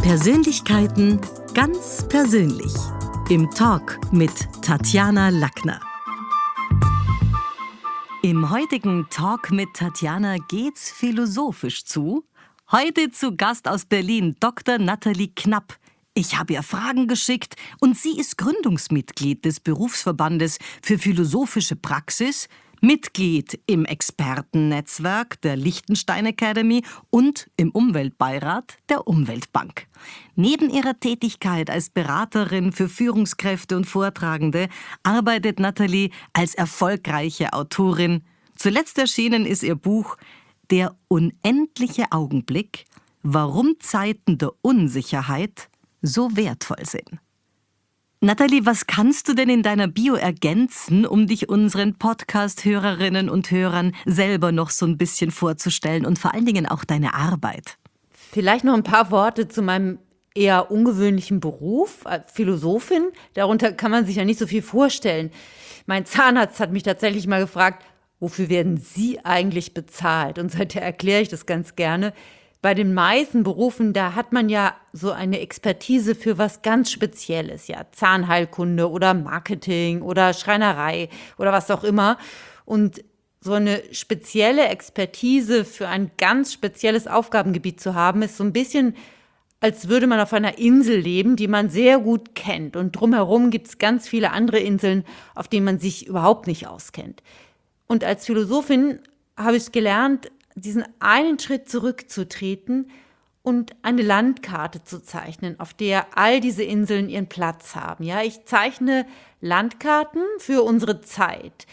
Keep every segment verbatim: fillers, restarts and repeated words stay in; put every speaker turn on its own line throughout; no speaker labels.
Persönlichkeiten ganz persönlich. Im Talk mit Tatjana Lackner. Im heutigen Talk mit Tatjana geht's philosophisch zu. Heute zu Gast aus Berlin Doktor Nathalie Knapp. Ich habe ihr Fragen geschickt und sie ist Gründungsmitglied des Berufsverbandes für philosophische Praxis, Mitglied im Expertennetzwerk der Liechtenstein Academy und im Umweltbeirat der Umweltbank. Neben ihrer Tätigkeit als Beraterin für Führungskräfte und Vortragende arbeitet Nathalie als erfolgreiche Autorin. Zuletzt erschienen ist ihr Buch Der unendliche Augenblick, warum Zeiten der Unsicherheit so wertvoll sind. Nathalie, was kannst du denn in deiner Bio ergänzen, um dich unseren Podcast-Hörerinnen und Hörern selber noch so ein bisschen vorzustellen und vor allen Dingen auch deine Arbeit?
Vielleicht noch ein paar Worte zu meinem eher ungewöhnlichen Beruf als Philosophin. Darunter kann man sich ja nicht so viel vorstellen. Mein Zahnarzt hat mich tatsächlich mal gefragt, wofür werden Sie eigentlich bezahlt? Und seither erkläre ich das ganz gerne. Bei den meisten Berufen, da hat man ja so eine Expertise für was ganz Spezielles, ja, Zahnheilkunde oder Marketing oder Schreinerei oder was auch immer. Und so eine spezielle Expertise für ein ganz spezielles Aufgabengebiet zu haben, ist so ein bisschen, als würde man auf einer Insel leben, die man sehr gut kennt. Und drumherum gibt es ganz viele andere Inseln, auf denen man sich überhaupt nicht auskennt. Und als Philosophin habe ich gelernt, diesen einen Schritt zurückzutreten und eine Landkarte zu zeichnen, auf der all diese Inseln ihren Platz haben. Ja, ich zeichne Landkarten für unsere Zeit,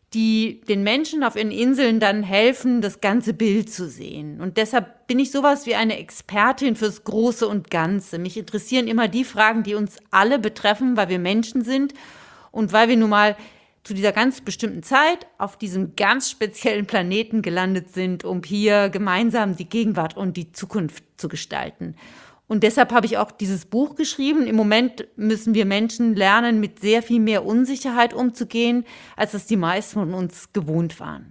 die den Menschen auf ihren Inseln dann helfen, das ganze Bild zu sehen. Und deshalb bin ich sowas wie eine Expertin fürs Große und Ganze. Mich interessieren immer die Fragen, die uns alle betreffen, weil wir Menschen sind und weil wir nun mal zu dieser ganz bestimmten Zeit auf diesem ganz speziellen Planeten gelandet sind, um hier gemeinsam die Gegenwart und die Zukunft zu gestalten. Und deshalb habe ich auch dieses Buch geschrieben. Im Moment müssen wir Menschen lernen, mit sehr viel mehr Unsicherheit umzugehen, als es die meisten von uns gewohnt waren.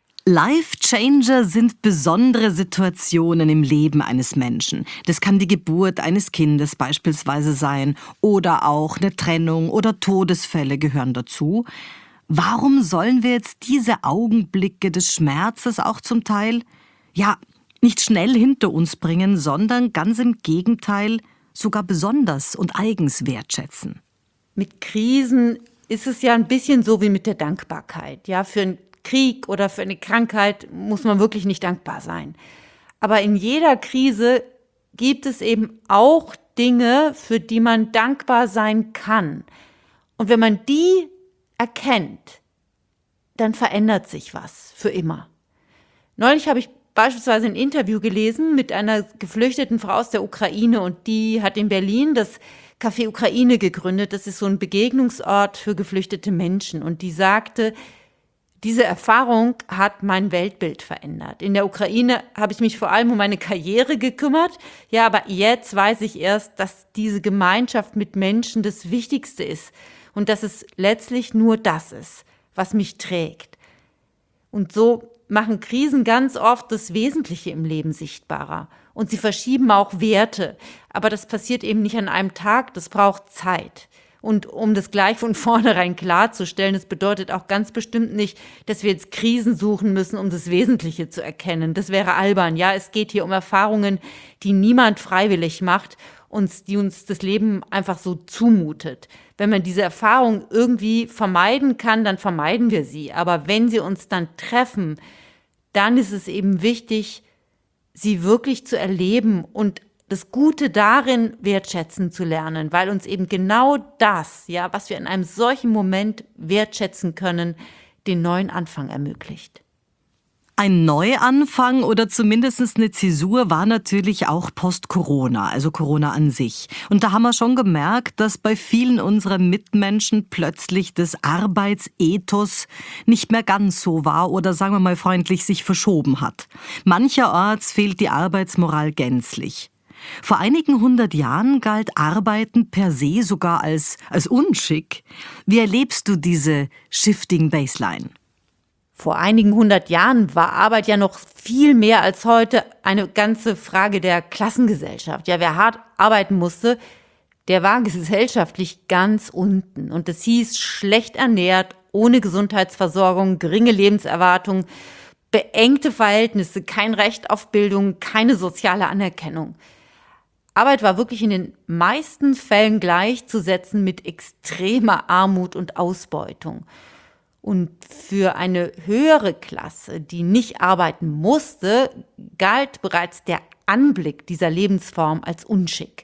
Life-Changer sind besondere Situationen im Leben eines Menschen. Das kann die Geburt eines Kindes beispielsweise sein oder auch eine Trennung oder Todesfälle gehören dazu. Warum sollen wir jetzt diese Augenblicke des Schmerzes auch zum Teil, ja, nicht schnell hinter uns bringen, sondern ganz im Gegenteil sogar besonders und eigens wertschätzen?
Mit Krisen ist es ja ein bisschen so wie mit der Dankbarkeit. Ja, für ein Krieg oder für eine Krankheit muss man wirklich nicht dankbar sein. Aber in jeder Krise gibt es eben auch Dinge, für die man dankbar sein kann. Und wenn man die erkennt, dann verändert sich was für immer. Neulich habe ich beispielsweise ein Interview gelesen mit einer geflüchteten Frau aus der Ukraine und die hat in Berlin das Café Ukraine gegründet. Das ist so ein Begegnungsort für geflüchtete Menschen und die sagte, diese Erfahrung hat mein Weltbild verändert. In der Ukraine habe ich mich vor allem um meine Karriere gekümmert. Ja, aber jetzt weiß ich erst, dass diese Gemeinschaft mit Menschen das Wichtigste ist und dass es letztlich nur das ist, was mich trägt. Und so machen Krisen ganz oft das Wesentliche im Leben sichtbarer. Und sie verschieben auch Werte. Aber das passiert eben nicht an einem Tag, das braucht Zeit. Und um das gleich von vornherein klarzustellen, das bedeutet auch ganz bestimmt nicht, dass wir jetzt Krisen suchen müssen, um das Wesentliche zu erkennen. Das wäre albern. Ja, es geht hier um Erfahrungen, die niemand freiwillig macht und die uns das Leben einfach so zumutet. Wenn man diese Erfahrung irgendwie vermeiden kann, dann vermeiden wir sie. Aber wenn sie uns dann treffen, dann ist es eben wichtig, sie wirklich zu erleben und das Gute darin wertschätzen zu lernen, weil uns eben genau das, ja, was wir in einem solchen Moment wertschätzen können, den neuen Anfang ermöglicht.
Ein Neuanfang oder zumindest eine Zäsur war natürlich auch Post-Corona, also Corona an sich. Und da haben wir schon gemerkt, dass bei vielen unserer Mitmenschen plötzlich das Arbeitsethos nicht mehr ganz so war oder sagen wir mal freundlich sich verschoben hat. Mancherorts fehlt die Arbeitsmoral gänzlich. Vor einigen hundert Jahren galt Arbeiten per se sogar als, als unschick. Wie erlebst du diese Shifting Baseline?
Vor einigen hundert Jahren war Arbeit ja noch viel mehr als heute eine ganze Frage der Klassengesellschaft. Ja, wer hart arbeiten musste, der war gesellschaftlich ganz unten. Und es hieß schlecht ernährt, ohne Gesundheitsversorgung, geringe Lebenserwartung, beengte Verhältnisse, kein Recht auf Bildung, keine soziale Anerkennung. Arbeit war wirklich in den meisten Fällen gleichzusetzen mit extremer Armut und Ausbeutung. Und für eine höhere Klasse, die nicht arbeiten musste, galt bereits der Anblick dieser Lebensform als Unschick.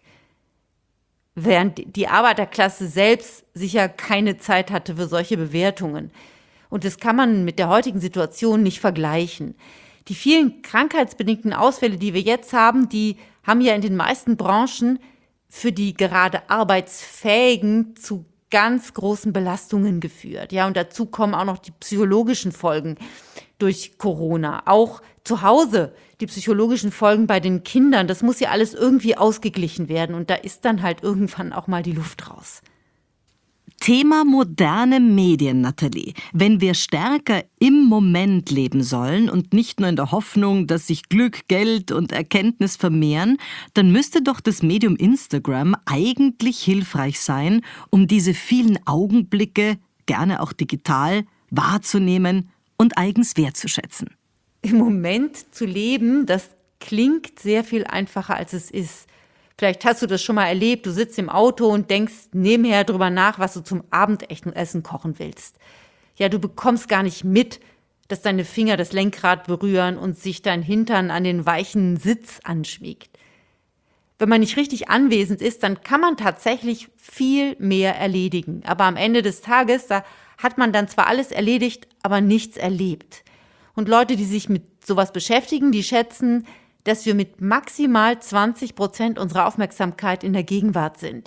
Während die Arbeiterklasse selbst sicher keine Zeit hatte für solche Bewertungen. Und das kann man mit der heutigen Situation nicht vergleichen. Die vielen krankheitsbedingten Ausfälle, die wir jetzt haben, die haben ja in den meisten Branchen für die gerade Arbeitsfähigen zu ganz großen Belastungen geführt. Ja, und dazu kommen auch noch die psychologischen Folgen durch Corona. Auch zu Hause die psychologischen Folgen bei den Kindern. Das muss ja alles irgendwie ausgeglichen werden. Und da ist dann halt irgendwann auch mal die Luft raus.
Thema moderne Medien, Nathalie. Wenn wir stärker im Moment leben sollen und nicht nur in der Hoffnung, dass sich Glück, Geld und Erkenntnis vermehren, dann müsste doch das Medium Instagram eigentlich hilfreich sein, um diese vielen Augenblicke, gerne auch digital, wahrzunehmen und eigens wertzuschätzen.
Im Moment zu leben, das klingt sehr viel einfacher, als es ist. Vielleicht hast du das schon mal erlebt, du sitzt im Auto und denkst nebenher drüber nach, was du zum Abendessen kochen willst. Ja, du bekommst gar nicht mit, dass deine Finger das Lenkrad berühren und sich dein Hintern an den weichen Sitz anschmiegt. Wenn man nicht richtig anwesend ist, dann kann man tatsächlich viel mehr erledigen. Aber am Ende des Tages, da hat man dann zwar alles erledigt, aber nichts erlebt. Und Leute, die sich mit sowas beschäftigen, die schätzen, dass wir mit maximal zwanzig Prozent unserer Aufmerksamkeit in der Gegenwart sind.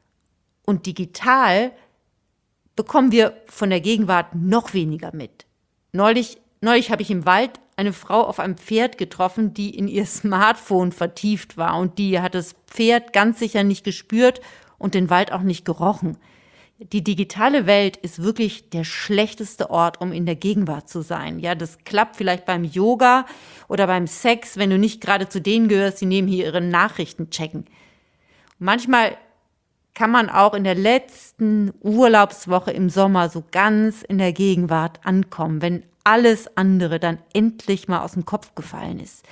Und digital bekommen wir von der Gegenwart noch weniger mit. Neulich, neulich habe ich im Wald eine Frau auf einem Pferd getroffen, die in ihr Smartphone vertieft war. Und die hat das Pferd ganz sicher nicht gespürt und den Wald auch nicht gerochen. Die digitale Welt ist wirklich der schlechteste Ort, um in der Gegenwart zu sein. Ja, das klappt vielleicht beim Yoga oder beim Sex, wenn du nicht gerade zu denen gehörst, die nebenher ihre Nachrichten checken. Manchmal kann man auch in der letzten Urlaubswoche im Sommer so ganz in der Gegenwart ankommen, wenn alles andere dann endlich mal aus dem Kopf gefallen ist.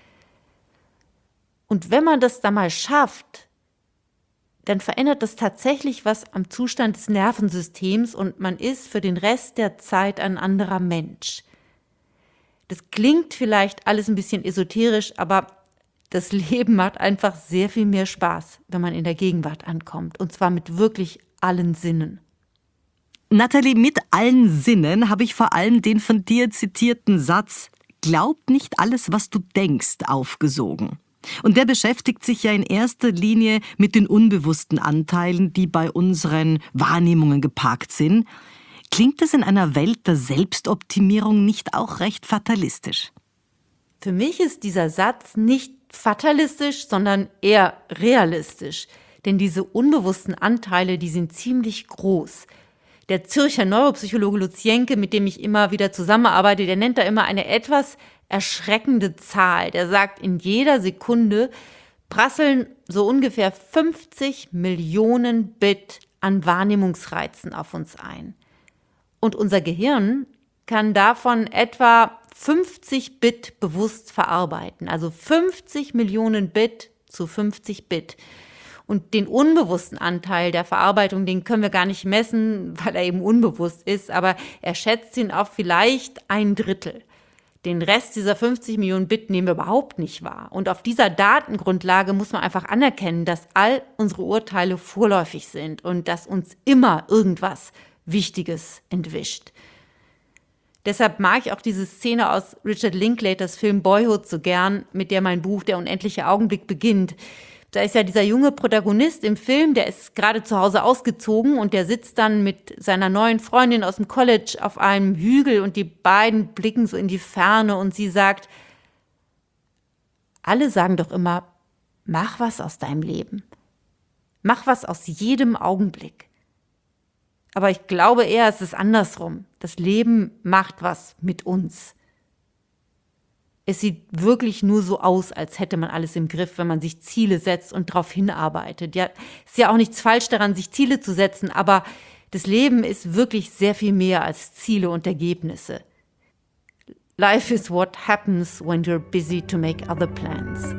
Und wenn man das dann mal schafft, dann verändert das tatsächlich was am Zustand des Nervensystems und man ist für den Rest der Zeit ein anderer Mensch. Das klingt vielleicht alles ein bisschen esoterisch, aber das Leben macht einfach sehr viel mehr Spaß, wenn man in der Gegenwart ankommt. Und zwar mit wirklich allen Sinnen.
Nathalie, mit allen Sinnen habe ich vor allem den von dir zitierten Satz „Glaub nicht alles, was du denkst“ aufgesogen. Und der beschäftigt sich ja in erster Linie mit den unbewussten Anteilen, die bei unseren Wahrnehmungen geparkt sind. Klingt das in einer Welt der Selbstoptimierung nicht auch recht fatalistisch?
Für mich ist dieser Satz nicht fatalistisch, sondern eher realistisch. Denn diese unbewussten Anteile, die sind ziemlich groß. Der Zürcher Neuropsychologe Lutz Jenke, mit dem ich immer wieder zusammenarbeite, der nennt da immer eine etwas erschreckende Zahl. Der sagt, in jeder Sekunde prasseln so ungefähr fünfzig Millionen Bit an Wahrnehmungsreizen auf uns ein. Und unser Gehirn kann davon etwa fünfzig Bit bewusst verarbeiten. Also fünfzig Millionen Bit zu fünfzig Bit. Und den unbewussten Anteil der Verarbeitung, den können wir gar nicht messen, weil er eben unbewusst ist, aber er schätzt ihn auf vielleicht ein Drittel. Den Rest dieser fünfzig Millionen Bit nehmen wir überhaupt nicht wahr. Und auf dieser Datengrundlage muss man einfach anerkennen, dass all unsere Urteile vorläufig sind und dass uns immer irgendwas Wichtiges entwischt. Deshalb mag ich auch diese Szene aus Richard Linklaters Film Boyhood so gern, mit der mein Buch Der unendliche Augenblick beginnt. Da ist ja dieser junge Protagonist im Film, der ist gerade zu Hause ausgezogen und der sitzt dann mit seiner neuen Freundin aus dem College auf einem Hügel und die beiden blicken so in die Ferne und sie sagt, alle sagen doch immer, mach was aus deinem Leben. Mach was aus jedem Augenblick. Aber ich glaube eher, es ist andersrum. Das Leben macht was mit uns. Es sieht wirklich nur so aus, als hätte man alles im Griff, wenn man sich Ziele setzt und darauf hinarbeitet. Ja, ist ja auch nichts falsch daran, sich Ziele zu setzen, aber das Leben ist wirklich sehr viel mehr als Ziele und Ergebnisse. Life is what happens when you're busy to make other plans.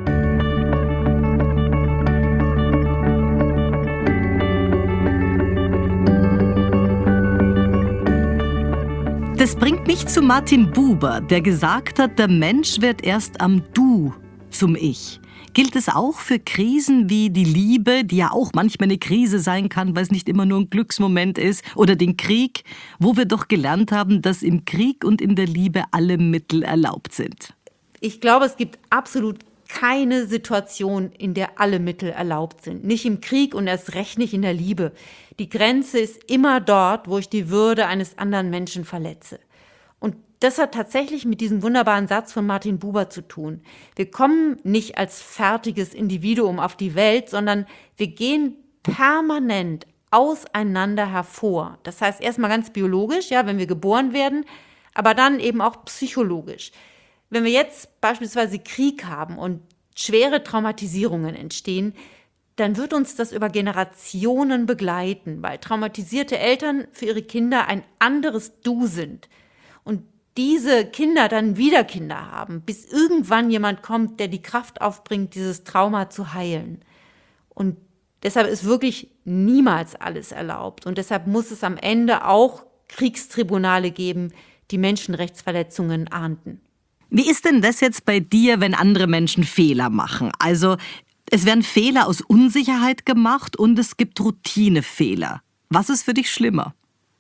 Das bringt mich zu Martin Buber, der gesagt hat, der Mensch wird erst am Du zum Ich. Gilt es auch für Krisen wie die Liebe, die ja auch manchmal eine Krise sein kann, weil es nicht immer nur ein Glücksmoment ist, oder den Krieg, wo wir doch gelernt haben, dass im Krieg und in der Liebe alle Mittel erlaubt sind?
Ich glaube, es gibt absolut keine Situation, in der alle Mittel erlaubt sind. Nicht im Krieg und erst recht nicht in der Liebe. Die Grenze ist immer dort, wo ich die Würde eines anderen Menschen verletze. Und das hat tatsächlich mit diesem wunderbaren Satz von Martin Buber zu tun. Wir kommen nicht als fertiges Individuum auf die Welt, sondern wir gehen permanent auseinander hervor. Das heißt erstmal ganz biologisch, ja, wenn wir geboren werden, aber dann eben auch psychologisch. Wenn wir jetzt beispielsweise Krieg haben und schwere Traumatisierungen entstehen, dann wird uns das über Generationen begleiten, weil traumatisierte Eltern für ihre Kinder ein anderes Du sind. Und diese Kinder dann wieder Kinder haben, bis irgendwann jemand kommt, der die Kraft aufbringt, dieses Trauma zu heilen. Und deshalb ist wirklich niemals alles erlaubt. Und deshalb muss es am Ende auch Kriegstribunale geben, die Menschenrechtsverletzungen ahnden.
Wie ist denn das jetzt bei dir, wenn andere Menschen Fehler machen? Also es werden Fehler aus Unsicherheit gemacht und es gibt Routinefehler. Was ist für dich schlimmer?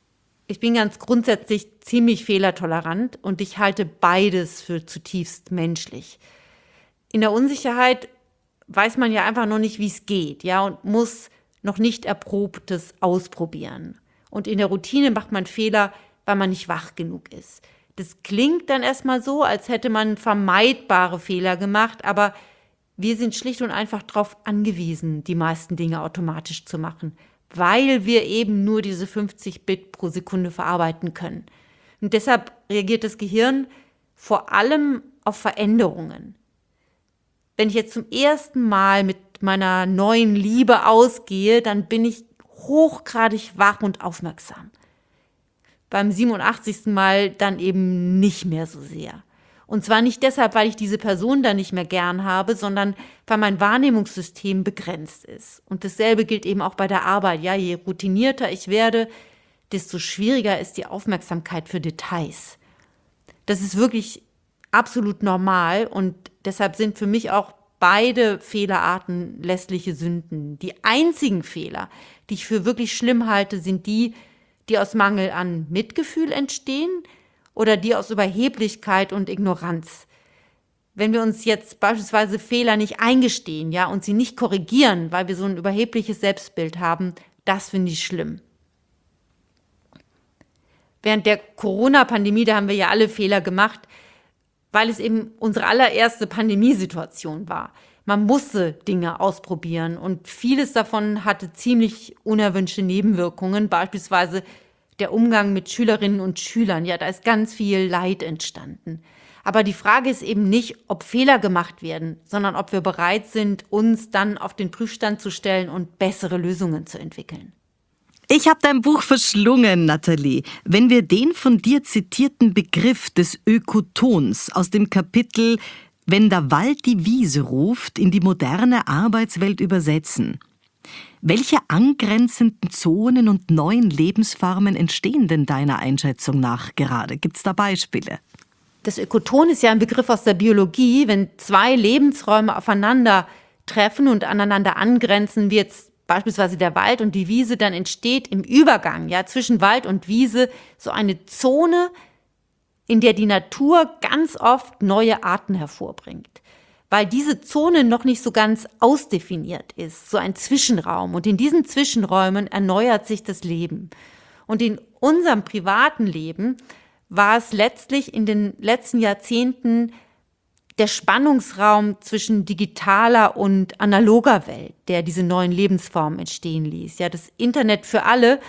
Ich bin ganz grundsätzlich ziemlich fehlertolerant und ich halte beides für zutiefst menschlich. In der Unsicherheit weiß man ja einfach noch nicht, wie es geht, ja, und muss noch nicht Erprobtes ausprobieren. Und in der Routine macht man Fehler, weil man nicht wach genug ist. Das klingt dann erstmal so, als hätte man vermeidbare Fehler gemacht, aber wir sind schlicht und einfach darauf angewiesen, die meisten Dinge automatisch zu machen, weil wir eben nur diese fünfzig Bit pro Sekunde verarbeiten können. Und deshalb reagiert das Gehirn vor allem auf Veränderungen. Wenn ich jetzt zum ersten Mal mit meiner neuen Liebe ausgehe, dann bin ich hochgradig wach und aufmerksam. Beim siebenundachtzigsten Mal dann eben nicht mehr so sehr. Und zwar nicht deshalb, weil ich diese Person dann nicht mehr gern habe, sondern weil mein Wahrnehmungssystem begrenzt ist. Und dasselbe gilt eben auch bei der Arbeit. Ja, je routinierter ich werde, desto schwieriger ist die Aufmerksamkeit für Details. Das ist wirklich absolut normal und deshalb sind für mich auch beide Fehlerarten lässliche Sünden. Die einzigen Fehler, die ich für wirklich schlimm halte, sind die, die aus Mangel an Mitgefühl entstehen oder die aus Überheblichkeit und Ignoranz. Wenn wir uns jetzt beispielsweise Fehler nicht eingestehen, ja, und sie nicht korrigieren, weil wir so ein überhebliches Selbstbild haben, das finde ich schlimm. Während der Corona-Pandemie, da haben wir ja alle Fehler gemacht, weil es eben unsere allererste Pandemiesituation war. Man musste Dinge ausprobieren und vieles davon hatte ziemlich unerwünschte Nebenwirkungen, beispielsweise der Umgang mit Schülerinnen und Schülern. Ja, da ist ganz viel Leid entstanden. Aber die Frage ist eben nicht, ob Fehler gemacht werden, sondern ob wir bereit sind, uns dann auf den Prüfstand zu stellen und bessere Lösungen zu entwickeln.
Ich habe dein Buch verschlungen, Nathalie. Wenn wir den von dir zitierten Begriff des Ökotons aus dem Kapitel »Wenn der Wald die Wiese ruft« in die moderne Arbeitswelt übersetzen, welche angrenzenden Zonen und neuen Lebensformen entstehen denn deiner Einschätzung nach gerade? Gibt es da Beispiele?
Das Ökoton ist ja ein Begriff aus der Biologie. Wenn zwei Lebensräume aufeinander treffen und aneinander angrenzen, wie jetzt beispielsweise der Wald und die Wiese, dann entsteht im Übergang, ja, zwischen Wald und Wiese so eine Zone, in der die Natur ganz oft neue Arten hervorbringt. Weil diese Zone noch nicht so ganz ausdefiniert ist, so ein Zwischenraum. Und in diesen Zwischenräumen erneuert sich das Leben. Und in unserem privaten Leben war es letztlich in den letzten Jahrzehnten der Spannungsraum zwischen digitaler und analoger Welt, der diese neuen Lebensformen entstehen ließ. Ja, das Internet für alle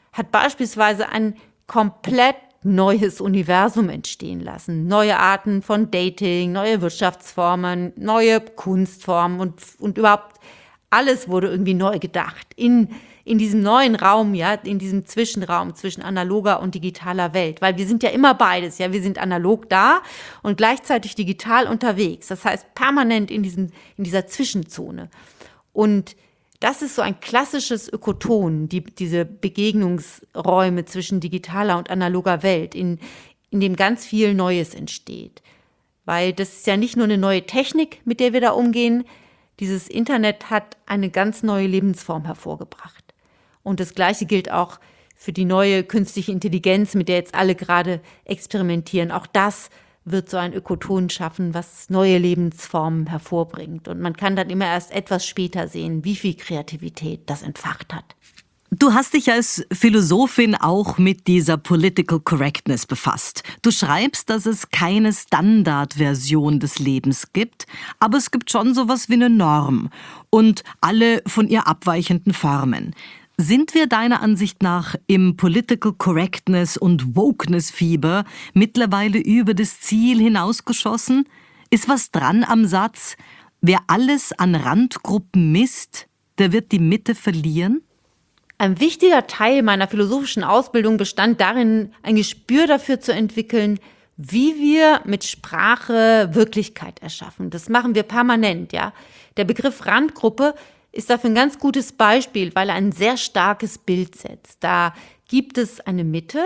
hat beispielsweise ein komplett neues Universum entstehen lassen. Neue Arten von Dating, neue Wirtschaftsformen, neue Kunstformen und, und überhaupt alles wurde irgendwie neu gedacht. In, in diesem neuen Raum, ja, in diesem Zwischenraum zwischen analoger und digitaler Welt. Weil wir sind ja immer beides, ja. Wir sind analog da und gleichzeitig digital unterwegs. Das heißt, permanent in diesem, in dieser Zwischenzone. Und das ist so ein klassisches Ökoton, die, diese Begegnungsräume zwischen digitaler und analoger Welt, in, in dem ganz viel Neues entsteht. Weil das ist ja nicht nur eine neue Technik, mit der wir da umgehen. Dieses Internet hat eine ganz neue Lebensform hervorgebracht. Und das Gleiche gilt auch für die neue künstliche Intelligenz, mit der jetzt alle gerade experimentieren. Auch das wird so ein Ökoton schaffen, was neue Lebensformen hervorbringt. Und man kann dann immer erst etwas später sehen, wie viel Kreativität das entfacht hat.
Du hast dich als Philosophin auch mit dieser Political Correctness befasst. Du schreibst, dass es keine Standardversion des Lebens gibt, aber es gibt schon sowas wie eine Norm und alle von ihr abweichenden Formen. Sind wir deiner Ansicht nach im Political Correctness und Wokeness-Fieber mittlerweile über das Ziel hinausgeschossen? Ist was dran am Satz, wer alles an Randgruppen misst, der wird die Mitte verlieren?
Ein wichtiger Teil meiner philosophischen Ausbildung bestand darin, ein Gespür dafür zu entwickeln, wie wir mit Sprache Wirklichkeit erschaffen. Das machen wir permanent, ja. Der Begriff Randgruppe ist dafür ein ganz gutes Beispiel, weil er ein sehr starkes Bild setzt. Da gibt es eine Mitte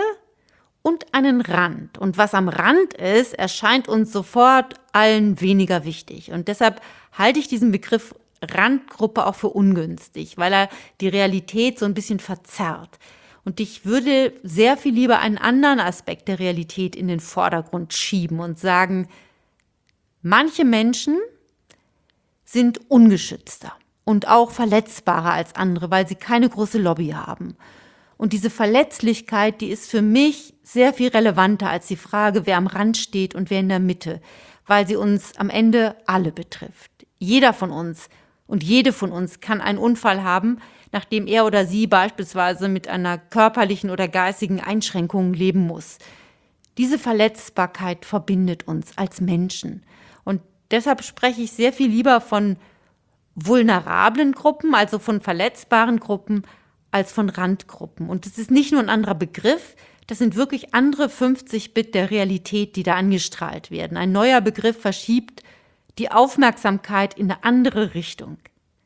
und einen Rand. Und was am Rand ist, erscheint uns sofort allen weniger wichtig. Und deshalb halte ich diesen Begriff Randgruppe auch für ungünstig, weil er die Realität so ein bisschen verzerrt. Und ich würde sehr viel lieber einen anderen Aspekt der Realität in den Vordergrund schieben und sagen, manche Menschen sind ungeschützter und auch verletzbarer als andere, weil sie keine große Lobby haben. Und diese Verletzlichkeit, die ist für mich sehr viel relevanter als die Frage, wer am Rand steht und wer in der Mitte, weil sie uns am Ende alle betrifft. Jeder von uns und jede von uns kann einen Unfall haben, nachdem er oder sie beispielsweise mit einer körperlichen oder geistigen Einschränkung leben muss. Diese Verletzbarkeit verbindet uns als Menschen. Und deshalb spreche ich sehr viel lieber von vulnerablen Gruppen, also von verletzbaren Gruppen, als von Randgruppen. Und es ist nicht nur ein anderer Begriff, das sind wirklich andere fünfzig Bit der Realität, die da angestrahlt werden. Ein neuer Begriff verschiebt die Aufmerksamkeit in eine andere Richtung.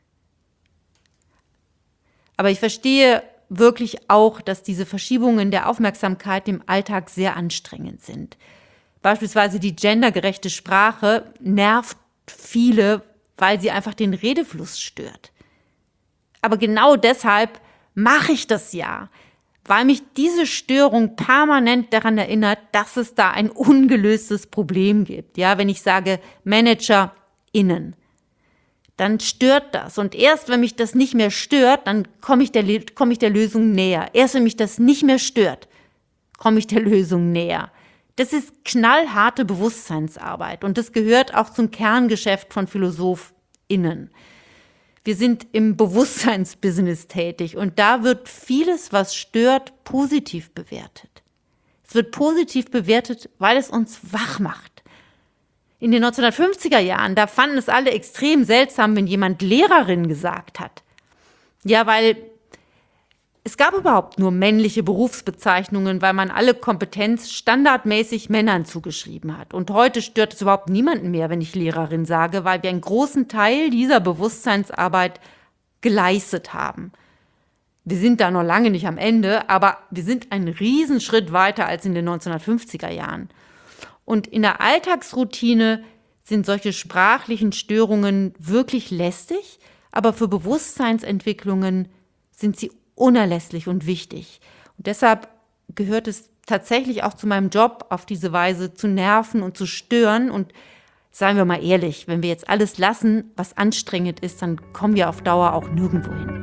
Aber ich verstehe wirklich auch, dass diese Verschiebungen der Aufmerksamkeit im Alltag sehr anstrengend sind. Beispielsweise die gendergerechte Sprache nervt viele, weil sie einfach den Redefluss stört. Aber genau deshalb mache ich das ja, weil mich diese Störung permanent daran erinnert, dass es da ein ungelöstes Problem gibt. Ja, wenn ich sage ManagerInnen, dann stört das. Und erst wenn mich das nicht mehr stört, dann komme ich der, komme ich der Lösung näher. Erst wenn mich das nicht mehr stört, komme ich der Lösung näher. Das ist knallharte Bewusstseinsarbeit und das gehört auch zum Kerngeschäft von PhilosophInnen. Wir sind im Bewusstseinsbusiness tätig und da wird vieles, was stört, positiv bewertet. Es wird positiv bewertet, weil es uns wach macht. In den neunzehnhundertfünfziger Jahren, da fanden es alle extrem seltsam, wenn jemand Lehrerin gesagt hat. Ja, weil es gab überhaupt nur männliche Berufsbezeichnungen, weil man alle Kompetenz standardmäßig Männern zugeschrieben hat. Und heute stört es überhaupt niemanden mehr, wenn ich Lehrerin sage, weil wir einen großen Teil dieser Bewusstseinsarbeit geleistet haben. Wir sind da noch lange nicht am Ende, aber wir sind einen Riesenschritt weiter als in den neunzehnhundertfünfziger Jahren. Und in der Alltagsroutine sind solche sprachlichen Störungen wirklich lästig, aber für Bewusstseinsentwicklungen sind sie unerlässlich und wichtig. Und deshalb gehört es tatsächlich auch zu meinem Job, auf diese Weise zu nerven und zu stören. Und seien wir mal ehrlich, wenn wir jetzt alles lassen, was anstrengend ist, dann kommen wir auf Dauer auch nirgendwo hin.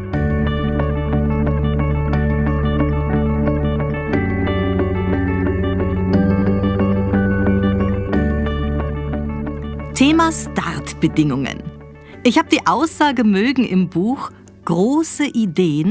Thema Startbedingungen. Ich habe die Aussage mögen im Buch, große Ideen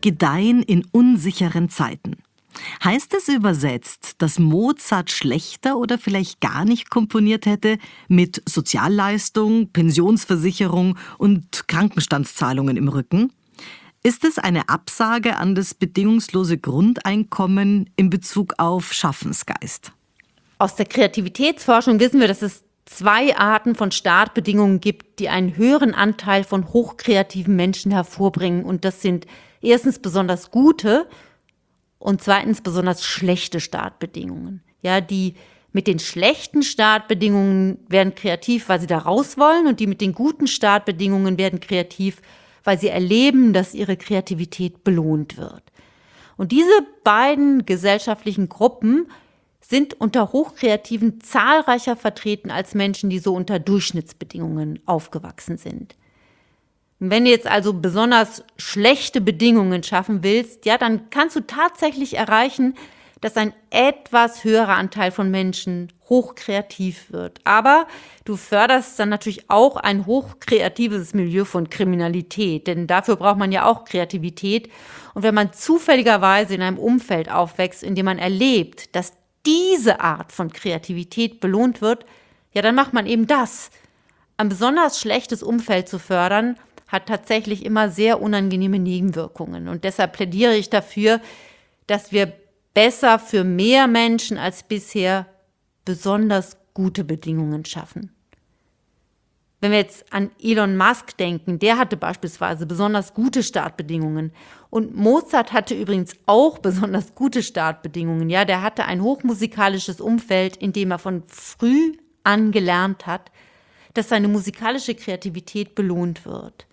gedeihen in unsicheren Zeiten. Heißt es übersetzt, dass Mozart schlechter oder vielleicht gar nicht komponiert hätte mit Sozialleistung, Pensionsversicherung und Krankenstandszahlungen im Rücken? Ist es eine Absage an das bedingungslose Grundeinkommen in Bezug auf Schaffensgeist?
Aus der Kreativitätsforschung wissen wir, dass es zwei Arten von Startbedingungen gibt, die einen höheren Anteil von hochkreativen Menschen hervorbringen. Und das sind erstens besonders gute und zweitens besonders schlechte Startbedingungen. Ja, die mit den schlechten Startbedingungen werden kreativ, weil sie da raus wollen, und die mit den guten Startbedingungen werden kreativ, weil sie erleben, dass ihre Kreativität belohnt wird. Und diese beiden gesellschaftlichen Gruppen sind unter Hochkreativen zahlreicher vertreten als Menschen, die so unter Durchschnittsbedingungen aufgewachsen sind. Und wenn du jetzt also besonders schlechte Bedingungen schaffen willst, ja, dann kannst du tatsächlich erreichen, dass ein etwas höherer Anteil von Menschen hochkreativ wird. Aber du förderst dann natürlich auch ein hochkreatives Milieu von Kriminalität, denn dafür braucht man ja auch Kreativität. Und wenn man zufälligerweise in einem Umfeld aufwächst, in dem man erlebt, dass diese Art von Kreativität belohnt wird, ja, dann macht man eben das. Ein besonders schlechtes Umfeld zu fördern, hat tatsächlich immer sehr unangenehme Nebenwirkungen. Und deshalb plädiere ich dafür, dass wir besser für mehr Menschen als bisher besonders gute Bedingungen schaffen. Wenn wir jetzt an Elon Musk denken, der hatte beispielsweise besonders gute Startbedingungen. Und Mozart hatte übrigens auch besonders gute Startbedingungen. Ja, der hatte ein hochmusikalisches Umfeld, in dem er von früh an gelernt hat, dass seine musikalische Kreativität belohnt wird.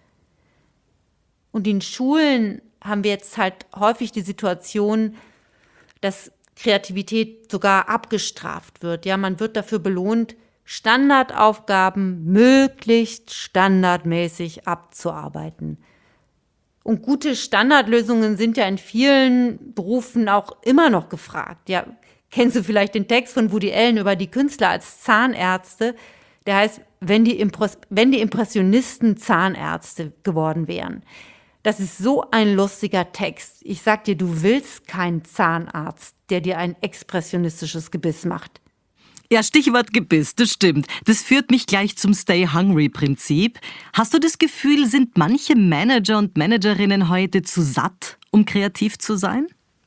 Und in Schulen haben wir jetzt halt häufig die Situation, dass Kreativität sogar abgestraft wird. Ja, man wird dafür belohnt, Standardaufgaben möglichst standardmäßig abzuarbeiten. Und gute Standardlösungen sind ja in vielen Berufen auch immer noch gefragt. Ja, kennst du vielleicht den Text von Woody Allen über die Künstler als Zahnärzte? Der heißt, wenn die, Impres- wenn die Impressionisten Zahnärzte geworden wären. Das ist so ein lustiger Text. Ich sag dir, du willst keinen Zahnarzt, der dir ein expressionistisches Gebiss macht.
Ja, Stichwort Gebiss, das stimmt. Das führt mich gleich zum Stay-Hungry-Prinzip. Hast du das Gefühl, sind manche Manager und Managerinnen heute zu satt, um kreativ zu sein?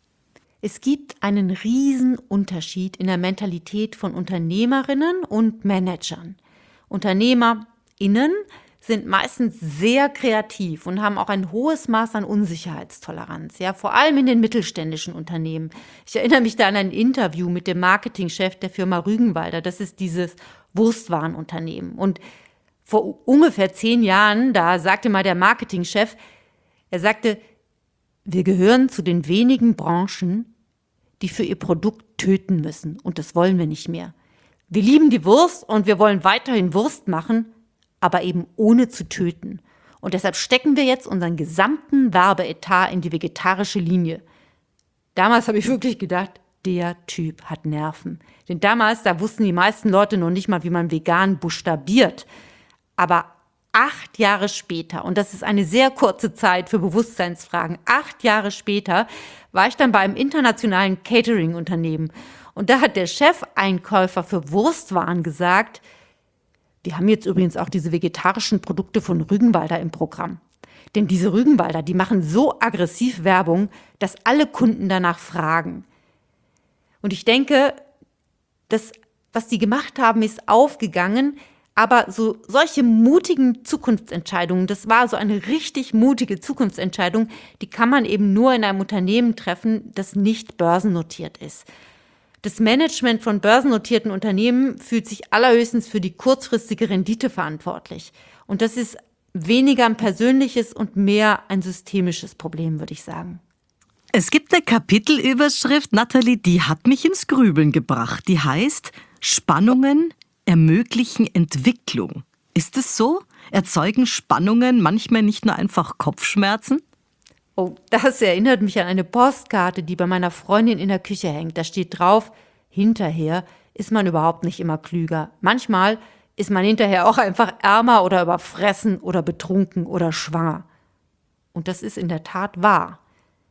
Es gibt einen riesen Unterschied in der Mentalität von Unternehmerinnen und Managern. UnternehmerInnen sind meistens sehr kreativ und haben auch ein hohes Maß an Unsicherheitstoleranz, ja, vor allem in den mittelständischen Unternehmen. Ich erinnere mich da an ein Interview mit dem Marketingchef der Firma Rügenwalder, das ist dieses Wurstwarenunternehmen. Und vor ungefähr zehn Jahren, da sagte mal der Marketingchef, er sagte, wir gehören zu den wenigen Branchen, die für ihr Produkt töten müssen, und das wollen wir nicht mehr. Wir lieben die Wurst und wir wollen weiterhin Wurst machen, aber eben ohne zu töten. Und deshalb stecken wir jetzt unseren gesamten Werbeetat in die vegetarische Linie. Damals habe ich wirklich gedacht, der Typ hat Nerven. Denn damals, da wussten die meisten Leute noch nicht mal, wie man vegan buchstabiert. Aber acht Jahre später, und das ist eine sehr kurze Zeit für Bewusstseinsfragen, acht Jahre später war ich dann bei einem internationalen Catering-Unternehmen. Und da hat der Chefeinkäufer für Wurstwaren gesagt, wir haben jetzt übrigens auch diese vegetarischen Produkte von Rügenwalder im Programm. Denn diese Rügenwalder, die machen so aggressiv Werbung, dass alle Kunden danach fragen. Und ich denke, das, was die gemacht haben, ist aufgegangen. Aber so solche mutigen Zukunftsentscheidungen, das war so eine richtig mutige Zukunftsentscheidung, die kann man eben nur in einem Unternehmen treffen, das nicht börsennotiert ist. Das Management von börsennotierten Unternehmen fühlt sich allerhöchstens für die kurzfristige Rendite verantwortlich. Und das ist weniger ein persönliches und mehr ein systemisches Problem, würde ich sagen.
Es gibt eine Kapitelüberschrift, Nathalie, die hat mich ins Grübeln gebracht. Die heißt Spannungen ermöglichen Entwicklung. Ist es so? Erzeugen Spannungen manchmal nicht nur einfach Kopfschmerzen?
Oh, das erinnert mich an eine Postkarte, die bei meiner Freundin in der Küche hängt. Da steht drauf, hinterher ist man überhaupt nicht immer klüger. Manchmal ist man hinterher auch einfach ärmer oder überfressen oder betrunken oder schwanger. Und das ist in der Tat wahr.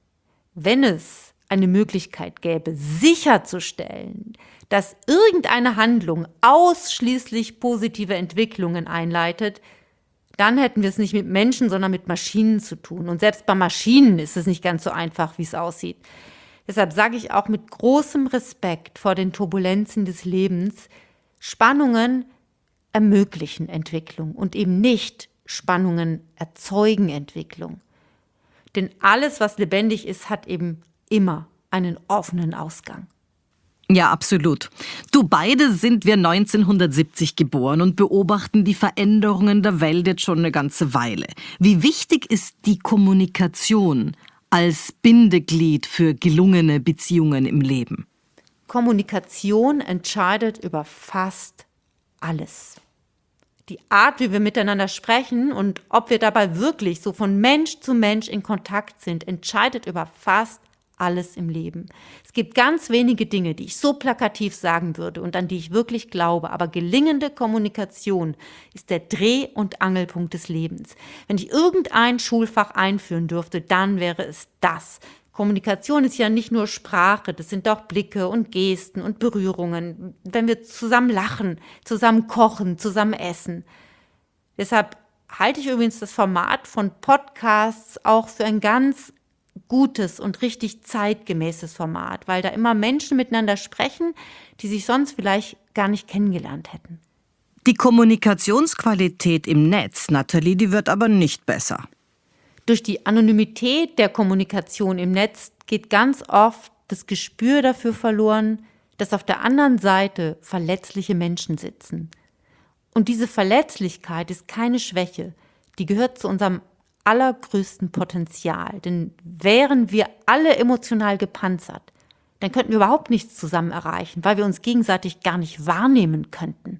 wenn es eine Möglichkeit gäbe, sicherzustellen, dass irgendeine Handlung ausschließlich positive Entwicklungen einleitet, dann hätten wir es nicht mit Menschen, sondern mit Maschinen zu tun. Und selbst bei Maschinen ist es nicht ganz so einfach, wie es aussieht. Deshalb sage ich auch mit großem Respekt vor den Turbulenzen des Lebens, Spannungen ermöglichen Entwicklung und eben nicht Spannungen erzeugen Entwicklung. Denn alles, was lebendig ist, hat eben immer einen offenen Ausgang.
Ja, absolut. Du, beide sind wir neunzehnhundertsiebzig geboren und beobachten die Veränderungen der Welt jetzt schon eine ganze Weile. Wie wichtig ist die Kommunikation als Bindeglied für gelungene Beziehungen im Leben?
Kommunikation entscheidet über fast alles. Die Art, wie wir miteinander sprechen und ob wir dabei wirklich so von Mensch zu Mensch in Kontakt sind, entscheidet über fast alles im Leben. Es gibt ganz wenige Dinge, die ich so plakativ sagen würde und an die ich wirklich glaube, aber gelingende Kommunikation ist der Dreh- und Angelpunkt des Lebens. Wenn ich irgendein Schulfach einführen dürfte, dann wäre es das. Kommunikation ist ja nicht nur Sprache, das sind auch Blicke und Gesten und Berührungen, wenn wir zusammen lachen, zusammen kochen, zusammen essen. Deshalb halte ich übrigens das Format von Podcasts auch für ein ganz gutes und richtig zeitgemäßes Format, weil da immer Menschen miteinander sprechen, die sich sonst vielleicht gar nicht kennengelernt hätten.
Die Kommunikationsqualität im Netz, Nathalie, die wird aber nicht besser.
Durch die Anonymität der Kommunikation im Netz geht ganz oft das Gespür dafür verloren, dass auf der anderen Seite verletzliche Menschen sitzen. Und diese Verletzlichkeit ist keine Schwäche, die gehört zu unserem allergrößten Potenzial. Denn wären wir alle emotional gepanzert, dann könnten wir überhaupt nichts zusammen erreichen, weil wir uns gegenseitig gar nicht wahrnehmen könnten.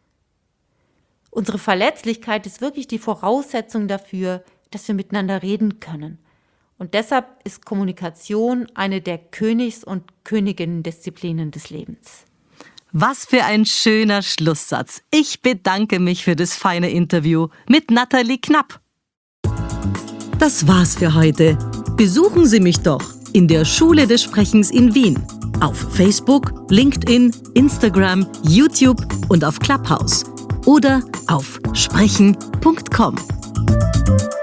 Unsere Verletzlichkeit ist wirklich die Voraussetzung dafür, dass wir miteinander reden können. Und deshalb ist Kommunikation eine der Königs- und Königinnen-Disziplinen des Lebens.
Was für ein schöner Schlusssatz. Ich bedanke mich für das feine Interview mit Nathalie Knapp. Das war's für heute. Besuchen Sie mich doch in der Schule des Sprechens in Wien. Auf Facebook, LinkedIn, Instagram, YouTube und auf Clubhouse. Oder auf sprechen punkt com.